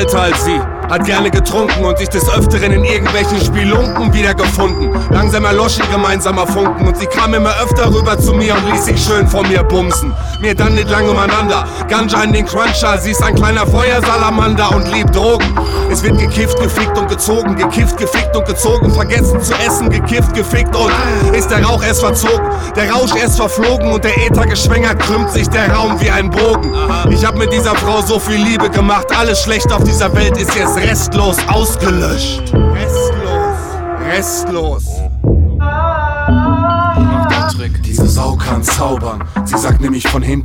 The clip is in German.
älter als sie, hat gerne getrunken und sich des Öfteren in irgendwelchen Spielunken wiedergefunden. Langsam erlosch ihr gemeinsamer Funken und sie kam immer öfter rüber zu mir und ließ sich schön von mir bumsen. Mir dann nicht lang umeinander, Ganja in den Cruncher, sie ist ein kleiner Feuersalamander und liebt Drogen. Es wird gekifft, gefickt und gezogen, gekifft, gefickt und gezogen, vergessen zu essen, gekifft, gefickt und ist der Rauch erst verzogen, der Rausch erst verflogen und der Äther geschwängert, krümmt sich der Raum wie ein Bogen. Ich hab mit dieser Frau so viel Liebe gemacht, alles Schlechte auf dieser Welt ist jetzt restlos ausgelöscht. Restlos. Noch der Trick. Diese Sau kann zaubern, sie sagt nämlich von hinten